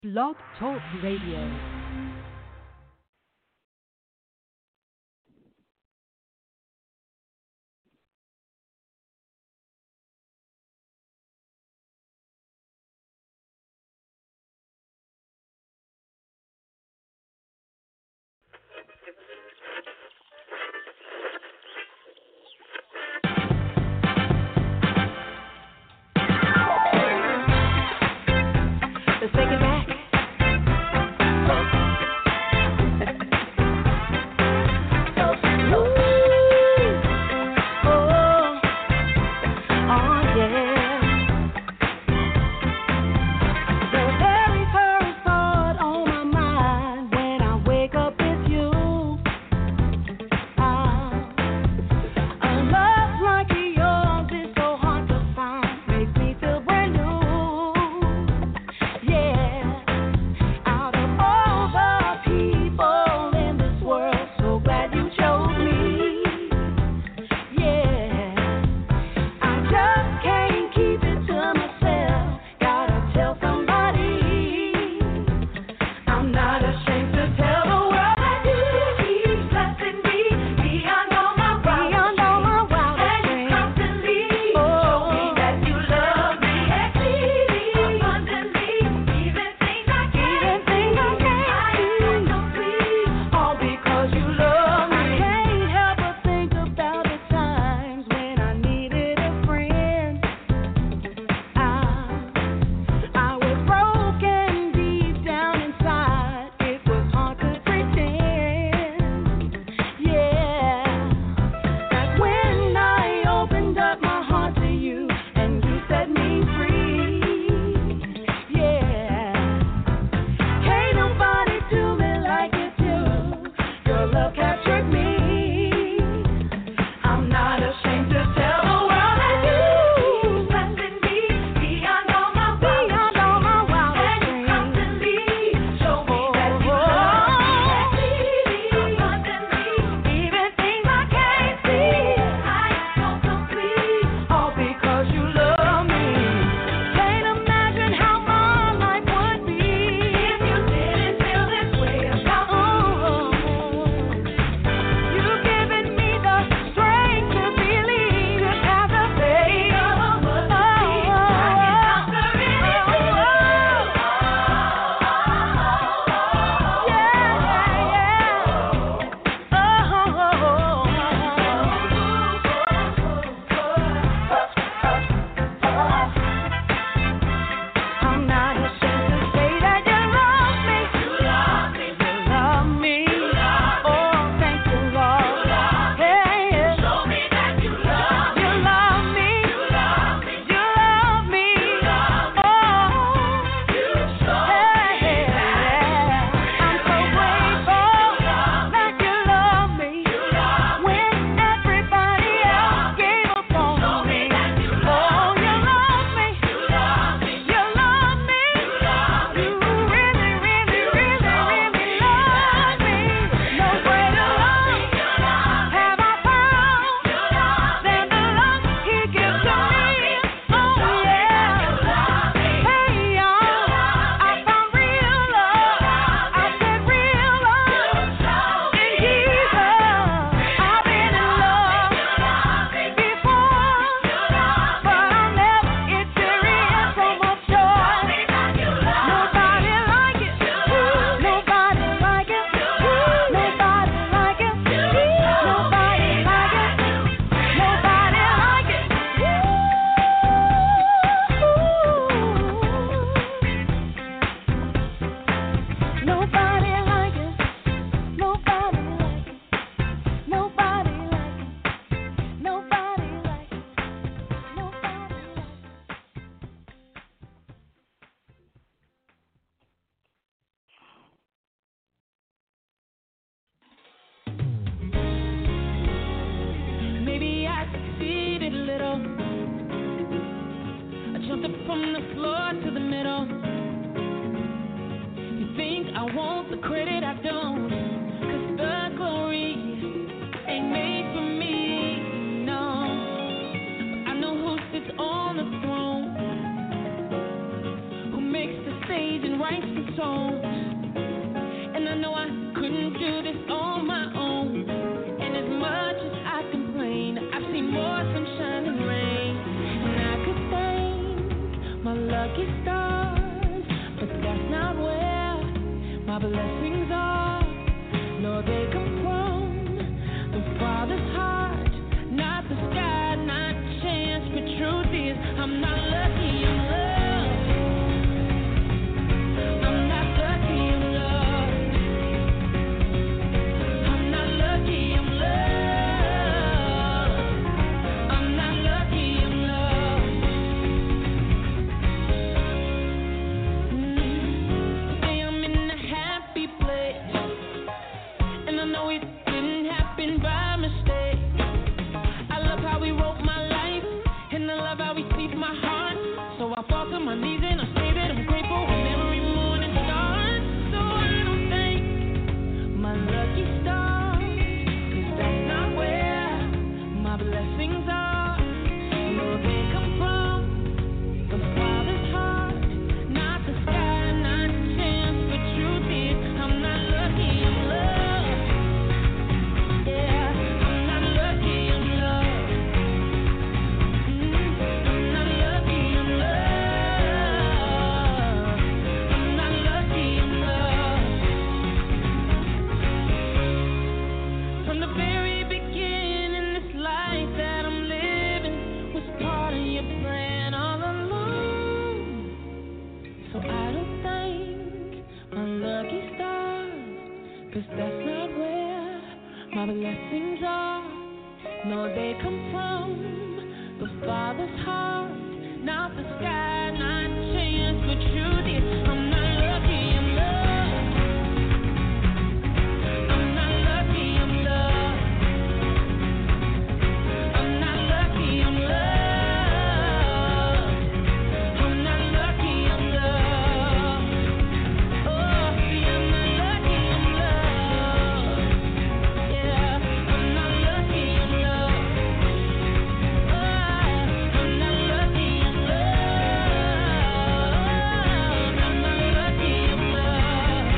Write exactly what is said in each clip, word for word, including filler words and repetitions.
Blog Talk Radio. Let's take it back. 'cause that's not where my blessings are. No, they come from the Father's heart, not the sky, not chance, but truth is I'm not lucky, I'm loved. I'm not lucky, I'm loved. I'm not lucky, I'm loved. I'm not lucky, I'm loved. Oh, see, I'm not lucky, I'm loved. Yeah, I'm not lucky, I'm loved. Oh, I'm not lucky, I'm loved. I'm not lucky, I'm loved.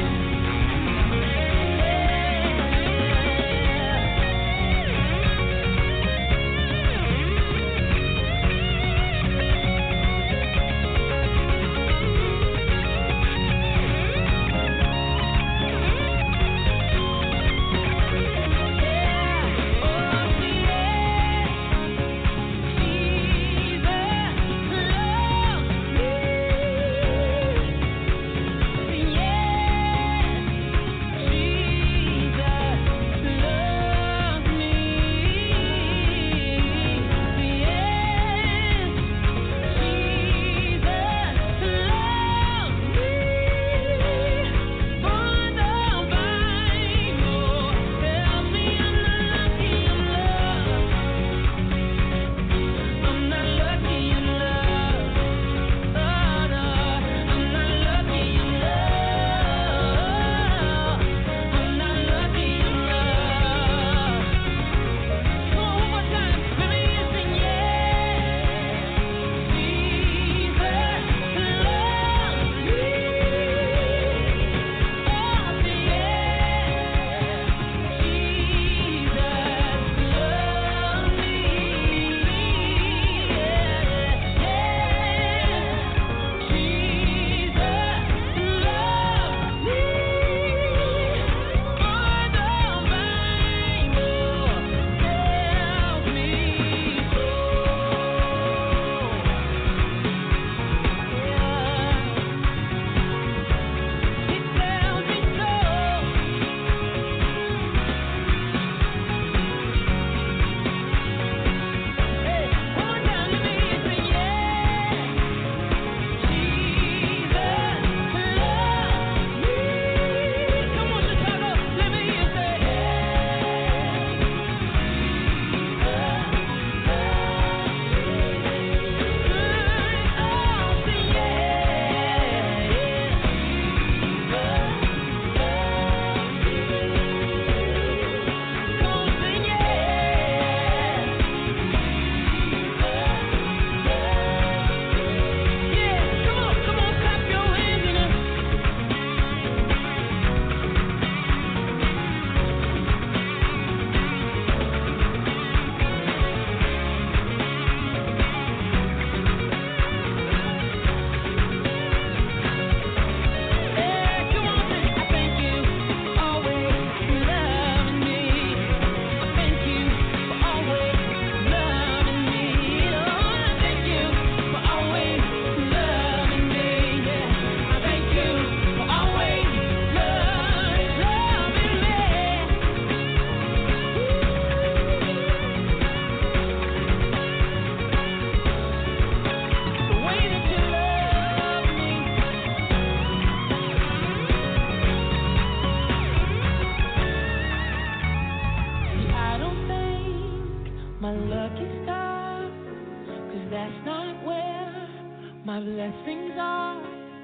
My blessings are,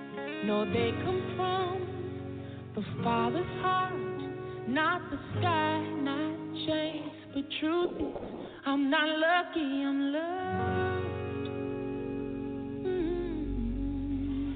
no, they come from the Father's heart, not the sky, not chance, but truth is, I'm not lucky, I'm loved. Mm-hmm.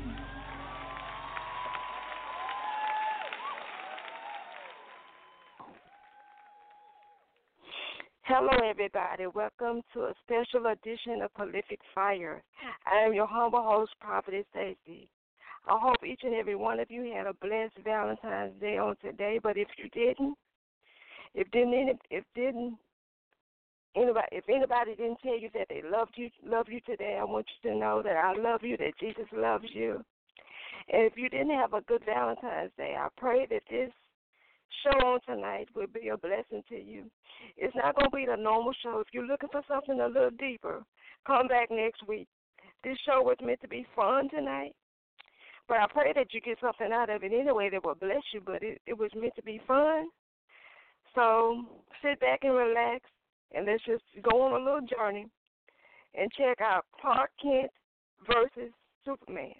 Hello, everybody. Welcome to a special edition of Prolific Fire. I am your humble host, Prophetess Stacy. I hope each and every one of you had a blessed Valentine's Day on today. But if you didn't, if didn't, if didn't, anybody, if anybody didn't tell you that they loved you, love you today, I want you to know that I love you, that Jesus loves you. And if you didn't have a good Valentine's Day, I pray that this show on tonight will be a blessing to you. It's not going to be the normal show. If you're looking for something a little deeper, come back next week. This show was meant to be fun tonight, but I pray that you get something out of it anyway that will bless you, but it, it was meant to be fun. So sit back and relax, and let's just go on a little journey and check out Clark Kent versus Superman.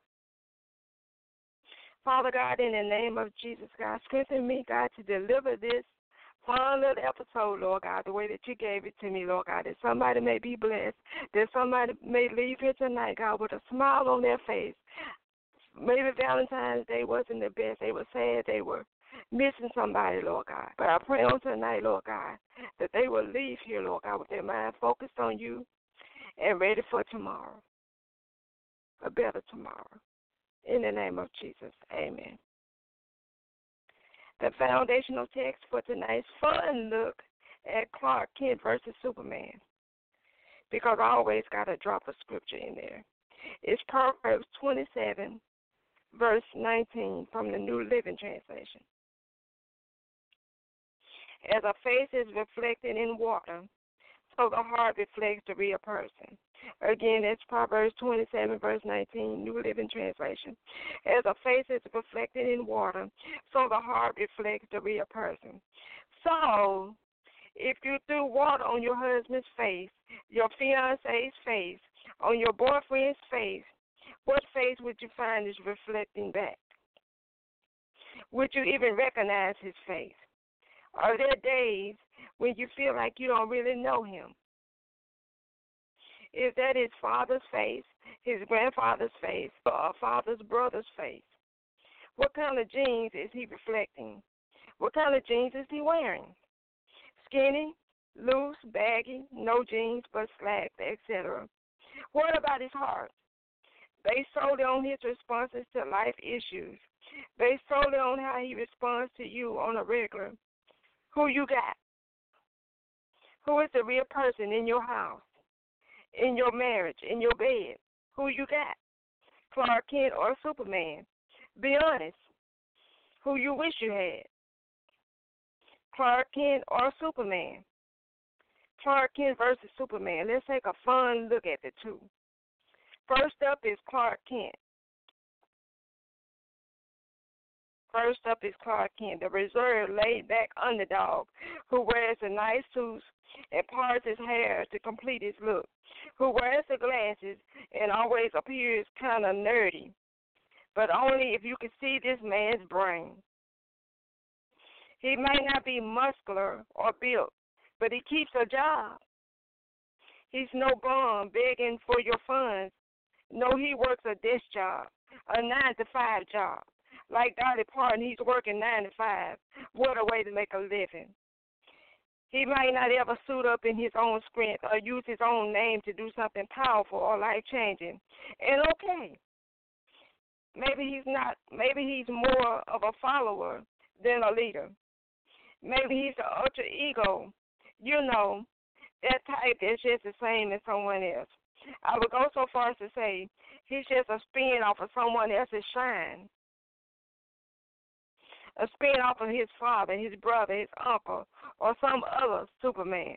Father God, in the name of Jesus, God, strengthen me, God, to deliver this fun little episode, Lord God, the way that you gave it to me, Lord God, that somebody may be blessed, that somebody may leave here tonight, God, with a smile on their face. Maybe Valentine's Day wasn't the best. They were sad. They were missing somebody, Lord God. But I pray on tonight, Lord God, that they will leave here, Lord God, with their mind focused on you and ready for tomorrow, a better tomorrow. In the name of Jesus, amen. The foundational text for tonight's fun look at Clark Kent versus Superman, because I always got to drop a scripture in there. It's Proverbs twenty-seven, verse nineteen from the New Living Translation. As a face is reflected in water, so the heart reflects the real person. Again, that's Proverbs twenty-seven, verse nineteen, New Living Translation. As a face is reflected in water, so the heart reflects the real person. So, if you threw water on your husband's face, your fiancé's face, on your boyfriend's face, what face would you find is reflecting back? Would you even recognize his face? Are there days when you feel like you don't really know him? Is that his father's face, his grandfather's face, or a father's brother's face? What kind of jeans is he reflecting? What kind of jeans is he wearing? Skinny, loose, baggy, no jeans but slacks, et cetera. What about his heart? Based solely on his responses to life issues, based solely on how he responds to you on a regular. Who you got? Who is the real person in your house, in your marriage, in your bed? Who you got? Clark Kent or Superman? Be honest. Who you wish you had? Clark Kent or Superman? Clark Kent versus Superman. Let's take a fun look at the two. First up is Clark Kent. First up is Clark Kent, the reserved, laid-back underdog who wears a nice suit and parts his hair to complete his look, who wears the glasses and always appears kind of nerdy, but only if you can see this man's brain. He might not be muscular or built, but he keeps a job. He's no bum begging for your funds. No, he works a desk job, a nine to five job. Like Dolly Parton, he's working nine to five. What a way to make a living. He might not ever suit up in his own strength or use his own name to do something powerful or life-changing. And okay, maybe he's not. Maybe he's more of a follower than a leader. Maybe he's an alter ego. You know, that type that's just the same as someone else. I would go so far as to say he's just a spin off of someone else's shine. A spin off of his father, his brother, his uncle, or some other Superman.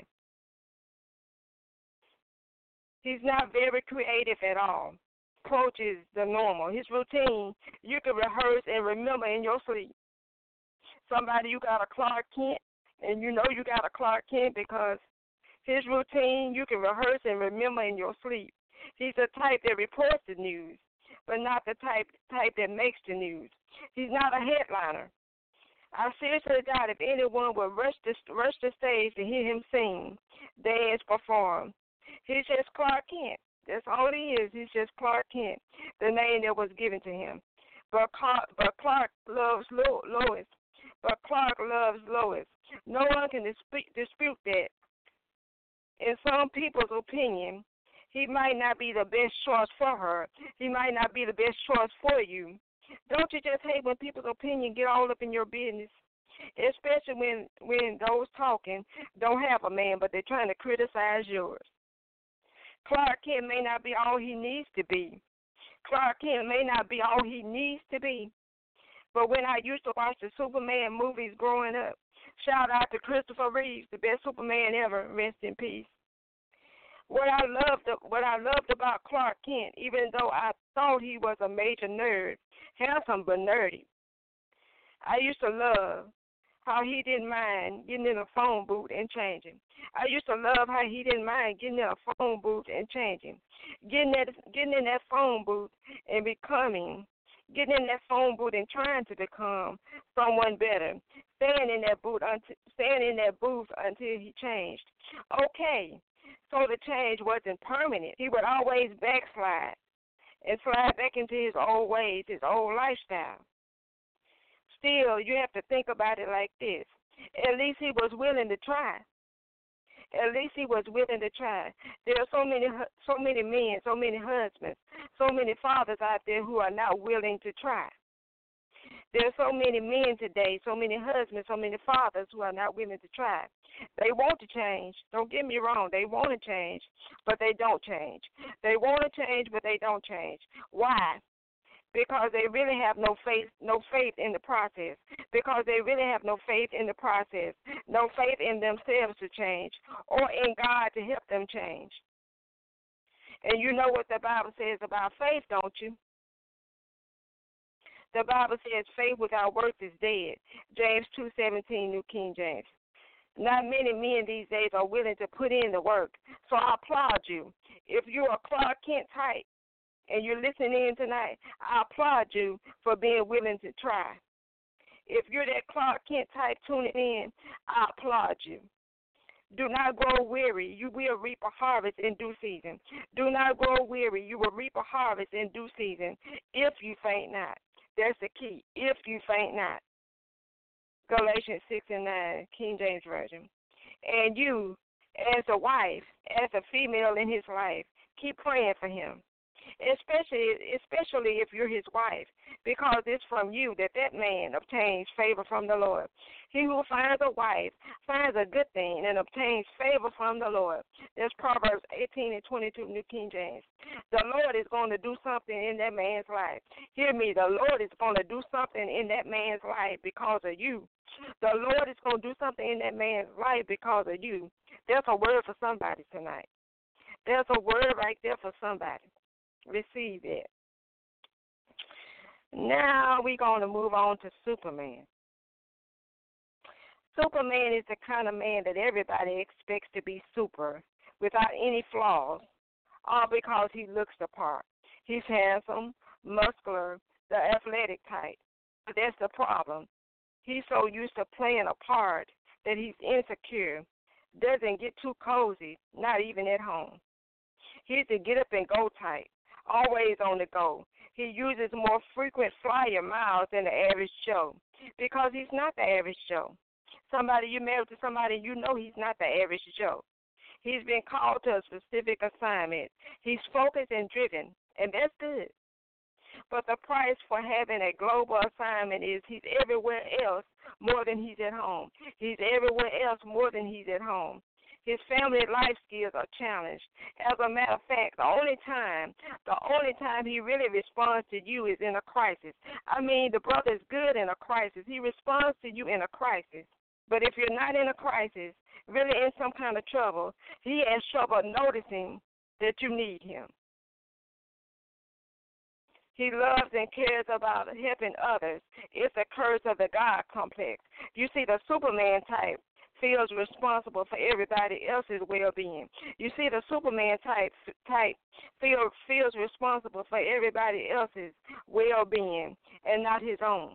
He's not very creative at all. Approach is the normal. His routine, you can rehearse and remember in your sleep. Somebody, you got a Clark Kent, and you know you got a Clark Kent because his routine, you can rehearse and remember in your sleep. He's the type that reports the news, but not the type type that makes the news. He's not a headliner. I seriously doubt if anyone would rush the, rush the stage to hear him sing, dance, perform. He's just Clark Kent. That's all he is. He's just Clark Kent, the name that was given to him. But Clark, but Clark loves Lo, Lois. But Clark loves Lois. No one can dispute, dispute that. In some people's opinion, he might not be the best choice for her. He might not be the best choice for you. Don't you just hate when people's opinion get all up in your business? Especially when, when those talking don't have a man, but they're trying to criticize yours. Clark Kent may not be all he needs to be. Clark Kent may not be all he needs to be. But when I used to watch the Superman movies growing up, shout out to Christopher Reeves, the best Superman ever, rest in peace. What I loved, what I loved about Clark Kent, even though I thought he was a major nerd, handsome but nerdy, I used to love how he didn't mind getting in a phone booth and changing. I used to love how he didn't mind getting in a phone booth and changing, getting that, getting in that phone booth and becoming, getting in that phone booth and trying to become someone better, staying in that booth until, staying in that booth until he changed. Okay, so the change wasn't permanent. He would always backslide and slide back into his old ways, his old lifestyle. Still, you have to think about it like this. At least he was willing to try. At least he was willing to try. There are so many, so many men, so many husbands, so many fathers out there who are not willing to try. There are so many men today, so many husbands, so many fathers who are not willing to try. They want to change. Don't get me wrong. They want to change, but they don't change. They want to change, but they don't change. Why? Because they really have no faith, no faith in the process. Because they really have no faith in the process, no faith in themselves to change, or in God to help them change. And you know what the Bible says about faith, don't you? The Bible says faith without works is dead. James two seventeen, New King James. Not many men these days are willing to put in the work. So I applaud you. If you're a Clark Kent type and you're listening in tonight, I applaud you for being willing to try. If you're that Clark Kent type tuning in, I applaud you. Do not grow weary. You will reap a harvest in due season. Do not grow weary. You will reap a harvest in due season if you faint not. That's the key. If you faint not. Galatians six and nine, King James Version. And you, as a wife, as a female in his life, keep praying for him. Especially, especially if you're his wife, because it's from you that that man obtains favor from the Lord. He who finds a wife finds a good thing and obtains favor from the Lord. That's Proverbs eighteen and twenty-two, New King James. The Lord is going to do something in that man's life. Hear me, the Lord is going to do something in that man's life because of you. The Lord is going to do something in that man's life because of you. There's a word for somebody tonight. There's a word right there for somebody. Receive it. Now we're going to move on to Superman. Superman is the kind of man that everybody expects to be super, without any flaws, all because he looks the part. He's handsome, muscular, the athletic type. But that's the problem. He's so used to playing a part that he's insecure, doesn't get too cozy, not even at home. He's a get up and go type, always on the go. He uses more frequent flyer miles than the average Joe because he's not the average Joe. Somebody, you're married to somebody, you know he's not the average Joe. He's been called to a specific assignment. He's focused and driven, and that's good. But the price for having a global assignment is he's everywhere else more than he's at home. He's everywhere else more than he's at home. His family life skills are challenged. As a matter of fact, the only time, the only time he really responds to you is in a crisis. I mean, the brother is good in a crisis. He responds to you in a crisis. But if you're not in a crisis, really in some kind of trouble, he has trouble noticing that you need him. He loves and cares about helping others. It's a curse of the God complex. You see, the Superman type feels responsible for everybody else's well-being. You see, the Superman type type feel, feels responsible for everybody else's well-being and not his own.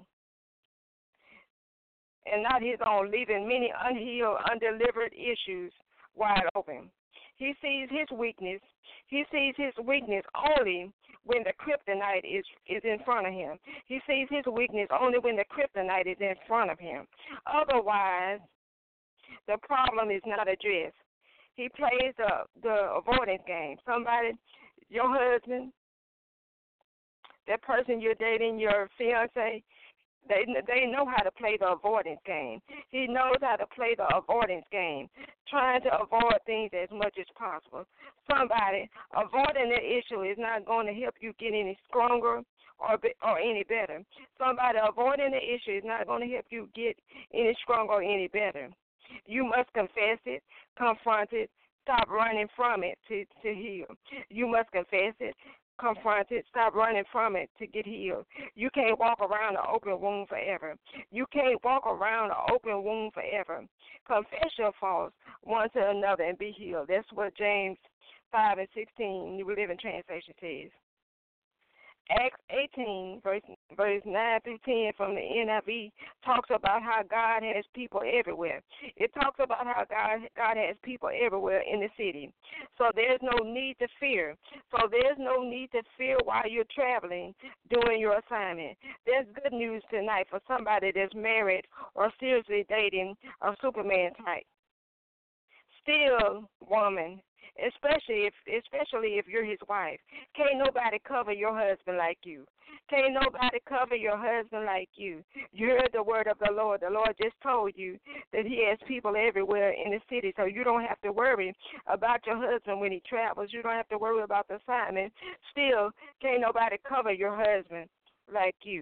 And not his own, leaving many unhealed, undelivered issues wide open. He sees his weakness. He sees his weakness only when the kryptonite is, is in front of him. He sees his weakness only when the kryptonite is in front of him. Otherwise, the problem is not addressed. He plays the, the avoidance game. Somebody, your husband, that person you're dating, your fiance, They they know how to play the avoidance game. He knows how to play the avoidance game, trying to avoid things as much as possible. Somebody avoiding the issue is not going to help you get any stronger or be, or any better. Somebody avoiding the issue is not going to help you get any stronger or any better. You must confess it, confront it, stop running from it to, to heal. You must confess it, confront it, stop running from it to get healed. You can't walk around an open wound forever. You can't walk around an open wound forever. Confess your faults one to another and be healed. That's what James five and sixteen, New Living Translation says. Acts eighteen, verse, verse nine through ten from the N I V talks about how God has people everywhere. It talks about how God, God has people everywhere in the city. So there's no need to fear. So there's no need to fear while you're traveling, doing your assignment. There's good news tonight for somebody that's married or seriously dating a Superman type. Still, woman, especially if especially if you're his wife. Can't nobody cover your husband like you. Can't nobody cover your husband like you. You heard the word of the Lord. The Lord just told you that he has people everywhere in the city, so you don't have to worry about your husband when he travels. You don't have to worry about the assignment. Still, can't nobody cover your husband like you.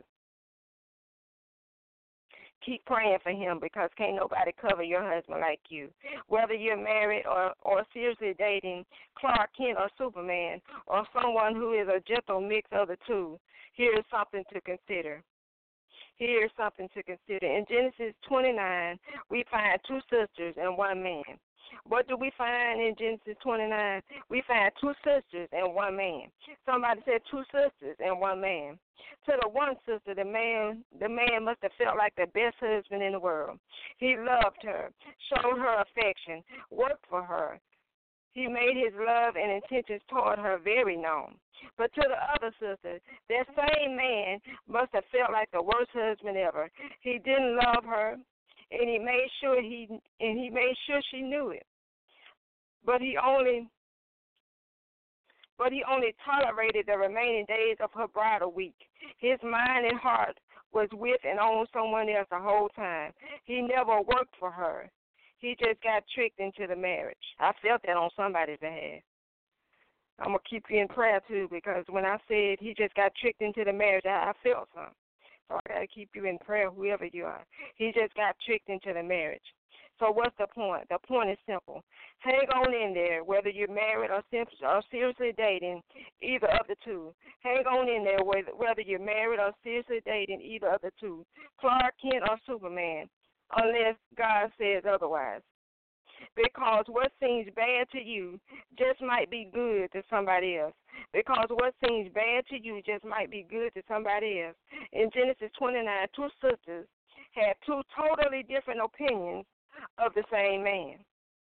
Keep praying for him because can't nobody cover your husband like you. Whether you're married or, or seriously dating Clark Kent or Superman or someone who is a gentle mix of the two, here's something to consider. Here's something to consider. In Genesis twenty-nine, we find two sisters and one man. What do we find in Genesis twenty-nine? We find two sisters and one man. Somebody said two sisters and one man. To the one sister, the man, the man must have felt like the best husband in the world. He loved her, showed her affection, worked for her. He made his love and intentions toward her very known. But to the other sister, that same man must have felt like the worst husband ever. He didn't love her, and he made sure he and he made sure she knew it. But he only but he only tolerated the remaining days of her bridal week. His mind and heart was with and on someone else the whole time. He never worked for her. He just got tricked into the marriage. I felt that on somebody's behalf. I'm going to keep you in prayer, too, because when I said he just got tricked into the marriage, I, I felt something. So I got to keep you in prayer, whoever you are. He just got tricked into the marriage. So what's the point? The point is simple. Hang on in there, whether you're married or, or seriously dating, either of the two. Hang on in there, whether you're married or seriously dating, either of the two. Clark Kent or Superman, unless God says otherwise. Because what seems bad to you just might be good to somebody else. Because what seems bad to you just might be good to somebody else. In Genesis twenty-nine, two sisters had two totally different opinions of the same man.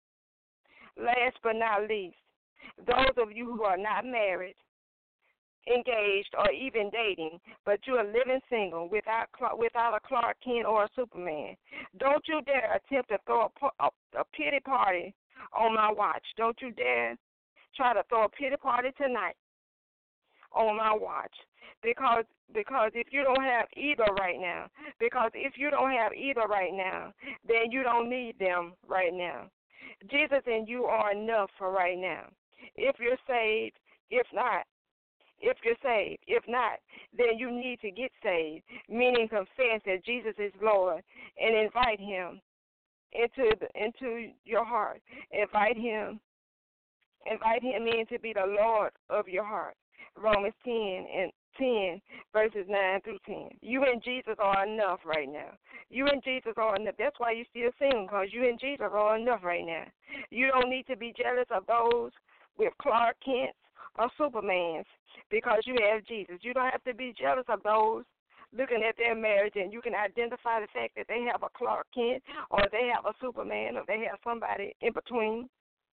Last but not least, those of you who are not married, engaged, or even dating, but you are living single without without a Clark Kent or a Superman, don't you dare attempt to throw a, a, a pity party on my watch. Don't you dare try to throw a pity party tonight on my watch. Because because if you don't have either right now, because if you don't have either right now, then you don't need them right now. Jesus and you are enough for right now. If you're saved, if not, if you're saved, if not, then you need to get saved, meaning confess that Jesus is Lord and invite him into the, into your heart. Invite him, invite him in to be the Lord of your heart. Romans ten and ten, verses nine through ten. You and Jesus are enough right now. You and Jesus are enough. That's why you still sing, because you and Jesus are enough right now. You don't need to be jealous of those with Clark Kents or Supermans because you have Jesus. You don't have to be jealous of those looking at their marriage and you can identify the fact that they have a Clark Kent or they have a Superman or they have somebody in between.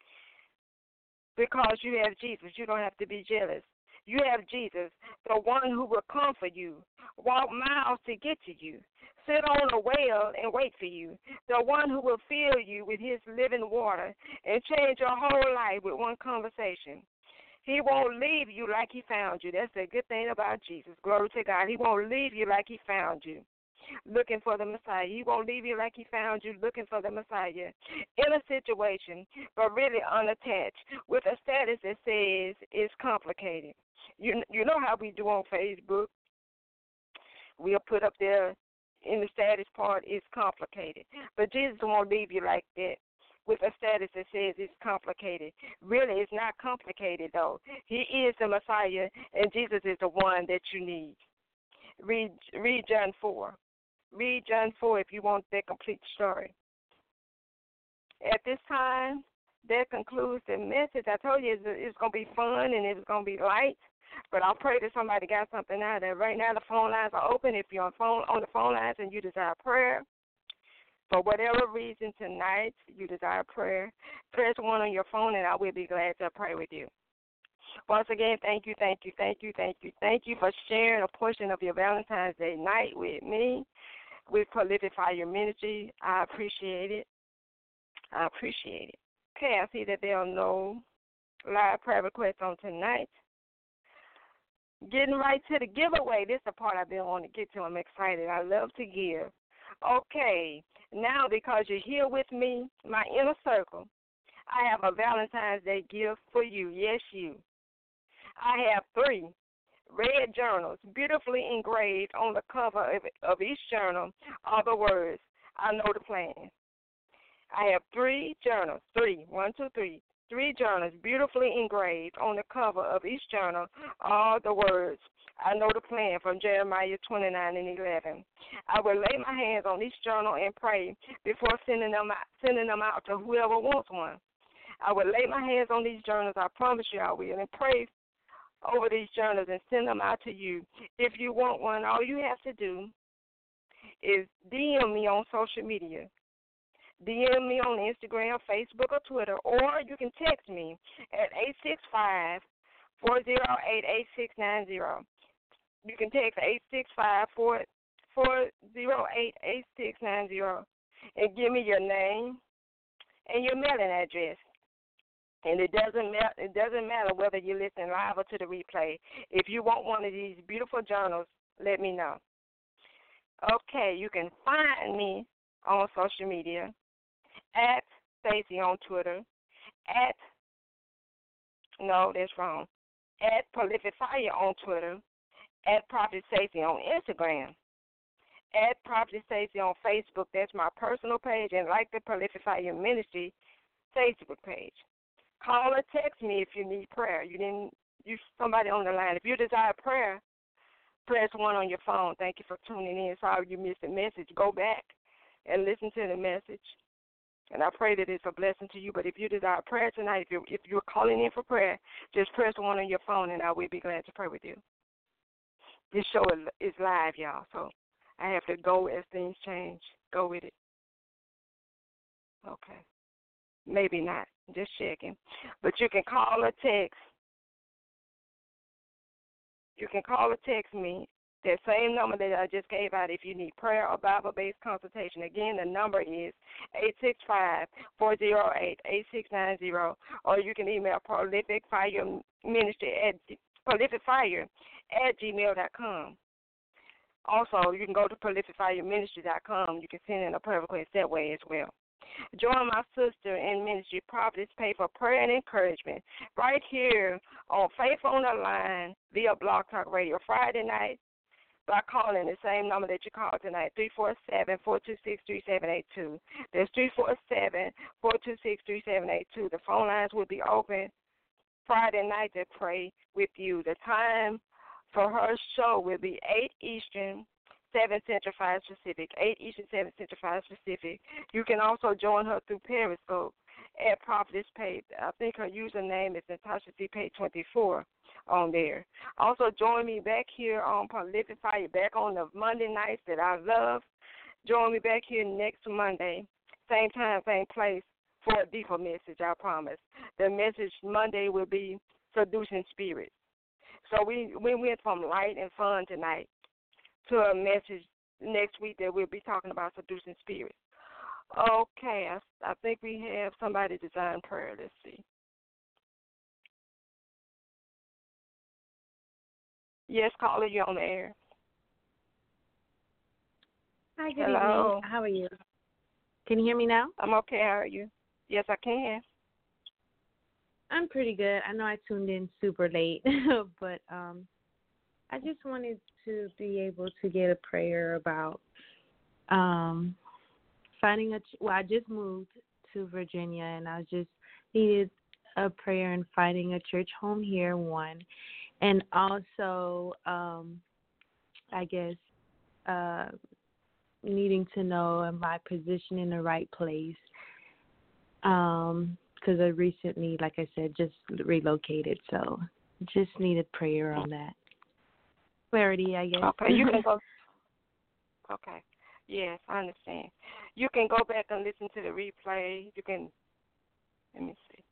Because you have Jesus, you don't have to be jealous. You have Jesus, the one who will comfort you, walk miles to get to you, sit on a well and wait for you, the one who will fill you with his living water and change your whole life with one conversation. He won't leave you like he found you. That's the good thing about Jesus. Glory to God. He won't leave you like he found you. looking for the Messiah. He won't leave you like he found you looking for the Messiah in a situation, but really unattached with a status that says it's complicated. You, you know how we do on Facebook. We'll put up there in the status part, it's complicated. But Jesus won't leave you like that with a status that says it's complicated. Really, it's not complicated, though. He is the Messiah, and Jesus is the one that you need. Read, read John four. Read John four if you want that complete story. At this time, that concludes the message. I told you it's, it's going to be fun and it's going to be light. But I pray that somebody got something out of it. Right now, the phone lines are open. If you're on phone on the phone lines and you desire prayer, for whatever reason tonight you desire prayer, press one on your phone, and I will be glad to pray with you. Once again, thank you, thank you, thank you, thank you, thank you for sharing a portion of your Valentine's Day night with me, with Prolific Fire Ministry. I appreciate it. I appreciate it. Okay, I see that there are no live prayer requests on tonight. Getting right to the giveaway. This is the part I've been wanting to get to. I'm excited. I love to give. Okay, now because you're here with me, my inner circle, I have a Valentine's Day gift for you. Yes, you. I have three red journals beautifully engraved on the cover of, of each journal are the words, I know the plan. I have three journals, three, one, two, three. Three journals beautifully engraved on the cover of each journal are the words, I know the plan, from Jeremiah twenty-nine and eleven. I will lay my hands on each journal and pray before sending them out, sending them out to whoever wants one. I will lay my hands on these journals, I promise you I will, and pray over these journals and send them out to you. If you want one, all you have to do is D M me on social media. D M me on Instagram, Facebook, or Twitter, or you can text me at eight six five, four zero eight, eight six nine zero. You can text eight six five, four zero eight, eight six nine zero and give me your name and your mailing address. And it doesn't matter. It doesn't matter whether you listen live or to the replay. If you want one of these beautiful journals, let me know. Okay, you can find me on social media at Stacy on Twitter, at no, that's wrong. At Prolific Fire on Twitter, at Prophet Stacy on Instagram, at Prophet Stacy on Facebook. That's my personal page, and like the Prolific Fire Ministry Facebook page. Call or text me if you need prayer. You didn't you somebody on the line. If you desire prayer, press one on your phone. Thank you for tuning in. Sorry you missed the message. Go back and listen to the message. And I pray that it's a blessing to you. But if you desire prayer tonight, if you're, if you're calling in for prayer, just press one on your phone, and I will be glad to pray with you. This show is live, y'all, so I have to go as things change. Go with it. Okay. Maybe not. Just checking. But you can call or text. You can call or text me. That same number that I just gave out if you need prayer or Bible-based consultation. Again, the number is eight six five, four zero eight, eight six nine zero, or you can email Prolific Fire Ministry at Prolific Fire at gmail dot com. Also, you can go to prolific fire ministry dot com. You can send in a prayer request that way as well. Join my sister in ministry, Prophetess Pay, for prayer and encouragement right here on Faith on the Line via Blog Talk Radio Friday night by calling the same number that you called tonight, three four seven, four two six, three seven eight two. That's three four seven, four two six, three seven eight two. The phone lines will be open Friday night to pray with you. The time for her show will be eight Eastern, seven Central, five Pacific. eight Eastern, seven Central, five Pacific. You can also join her through Periscope at Prophetess Pay. I think her username is Natasha C. Pay twenty-four on there. Also, join me back here on Prolific Fire, back on the Monday nights that I love. Join me back here next Monday, same time, same place, for a deeper message, I promise. The message Monday will be Seducing Spirits. So we, we went from light and fun tonight to a message next week that we'll be talking about seducing spirits. Okay, I, I think we have somebody design prayer. Let's see. Yes, caller, you're on the air. good evening. Hello. How are you? Can you hear me now? I'm okay. How are you? Yes, I can. I'm pretty good. I know I tuned in super late, but um, I just wanted to be able to get a prayer about um, finding a. Ch- well, I just moved to Virginia, and I just needed a prayer in finding a church home here. One, and also, um, I guess, uh, needing to know am I positioned in the right place. Um, because I recently, like I said, just relocated, so just needed prayer on that. Clarity, I guess. Okay, you can go. Okay. Yes, I understand. You can go back and listen to the replay. You can, let me see.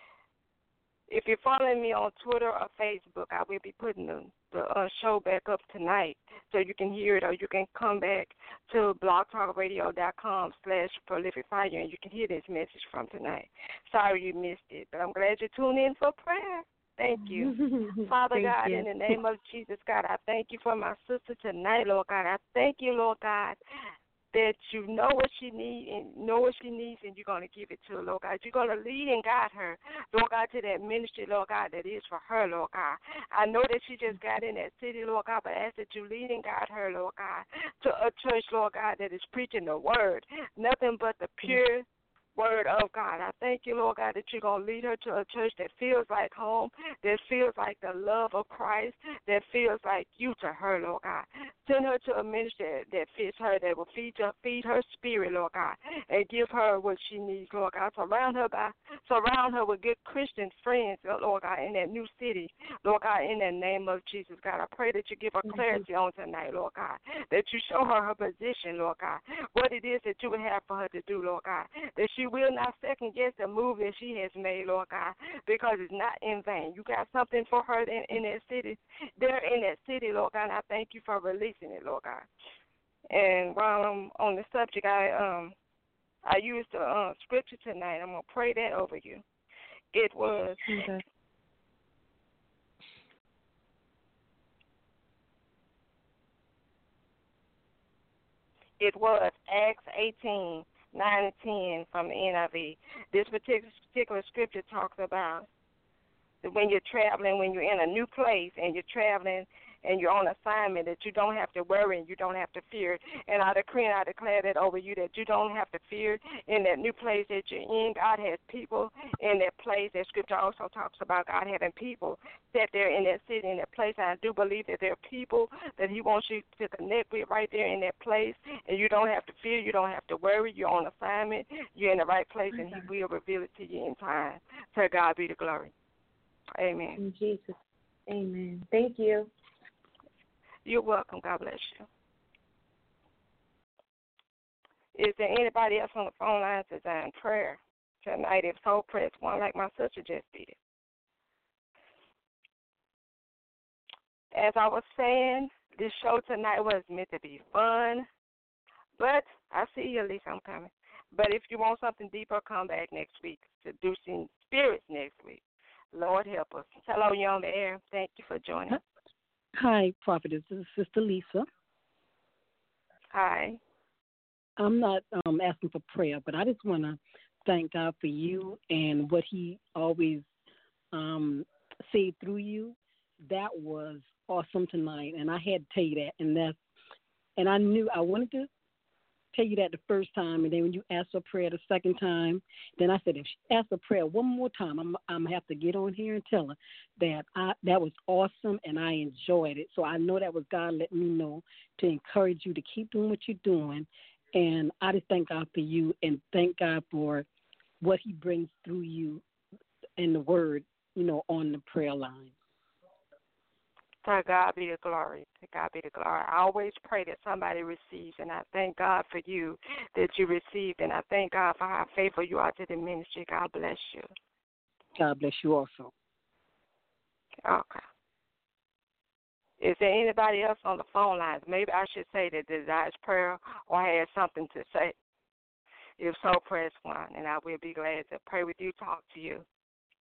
If you're following me on Twitter or Facebook, I will be putting the, the uh, show back up tonight so you can hear it, or you can come back to blogtalkradio.com slash prolific fire and you can hear this message from tonight. Sorry you missed it, but I'm glad you tuned in for prayer. Thank you. Father Thank God, you. in the name of Jesus, God, I thank you for my sister tonight, Lord God. I thank you, Lord God, that you know what she needs and know what she needs, and you're going to give it to her, Lord God. You're going to lead and guide her, Lord God, to that ministry, Lord God, that is for her, Lord God. I know that she just got in that city, Lord God, but I ask that you lead and guide her, Lord God, to a church, Lord God, that is preaching the word, nothing but the pure word of God. I thank you, Lord God, that you're going to lead her to a church that feels like home, that feels like the love of Christ, that feels like you to her, Lord God. Send her to a ministry that fits her, that will feed her, feed her spirit, Lord God, and give her what she needs, Lord God. Surround her by, surround her with good Christian friends, Lord God, in that new city, Lord God, in the name of Jesus, God. I pray that you give her clarity on tonight, Lord God, that you show her her position, Lord God, what it is that you would have for her to do, Lord God, that she will not second guess the move that she has made, Lord God, because it's not in vain. You got something for her in, in that city, there in that city, Lord God, and I thank you for releasing it, Lord God. And while I'm on the subject, I um I used the uh, scripture tonight. I'm gonna pray that over you. It was Okay. it was Acts eighteen, nine and ten from the N I V. This particular particular scripture talks about that when you're traveling, when you're in a new place and you're traveling and you're on assignment, that you don't have to worry and you don't have to fear. And I decree and I declare that over you, that you don't have to fear in that new place that you're in. God has people in that place. That scripture also talks about God having people set there in that city, in that place. And I do believe that there are people that he wants you to connect with right there in that place. And you don't have to fear. You don't have to worry. You're on assignment. You're in the right place, and he will reveal it to you in time. To God be the glory. Amen. In Jesus. Amen. Thank you. You're welcome. God bless you. Is there anybody else on the phone line to desire prayer tonight? If so, press one like my sister just did. As I was saying, this show tonight was meant to be fun, but I see you, Lisa, I'm coming. But if you want something deeper, come back next week. Seducing Spirits next week. Lord help us. Hello, you're on the air. Thank you for joining us. Hi, Prophetess. This is Sister Lisa. Hi. I'm not um, asking for prayer, but I just want to thank God for you and what he always um, said through you. That was awesome tonight, and I had to tell you that. And that's, and I knew I wanted to tell you that the first time, and then when you asked for prayer the second time, then I said, if she asks for prayer one more time, I'm I'm gonna have to get on here and tell her that I that was awesome and I enjoyed it. So I know that was God letting me know to encourage you to keep doing what you're doing, and I just thank God for you and thank God for what He brings through you in the Word, you know, on the prayer line. To God be the glory. To God be the glory. I always pray that somebody receives, and I thank God for you that you received, and I thank God for how faithful you are to the ministry. God bless you. God bless you also. Okay. Is there anybody else on the phone lines? Maybe I should say that desires prayer or has something to say. If so, press one, and I will be glad to pray with you, talk to you.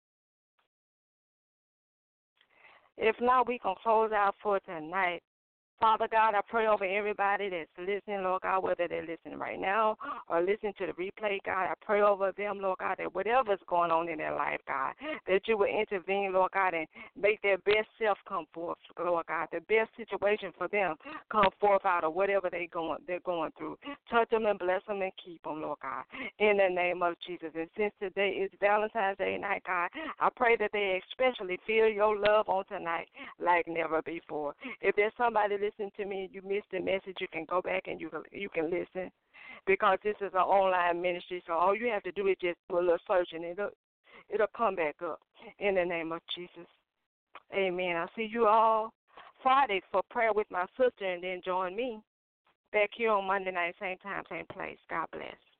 If not, we can close out for tonight. Father God, I pray over everybody that's listening, Lord God, whether they're listening right now or listening to the replay, God. I pray over them, Lord God, that whatever's going on in their life, God, that you will intervene, Lord God, and make their best self come forth, Lord God, the best situation for them come forth out of whatever they going, they're going through. Touch them and bless them and keep them, Lord God, in the name of Jesus. And since today is Valentine's Day night, God, I pray that they especially feel your love on tonight like never before. If there's somebody listening to me and you missed the message, you can go back and you can, you can listen, because this is an online ministry, so all you have to do is just do a little search and it'll, it'll come back up in the name of Jesus. Amen. I'll see you all Friday for prayer with my sister, and then join me back here on Monday night, same time, same place. God bless.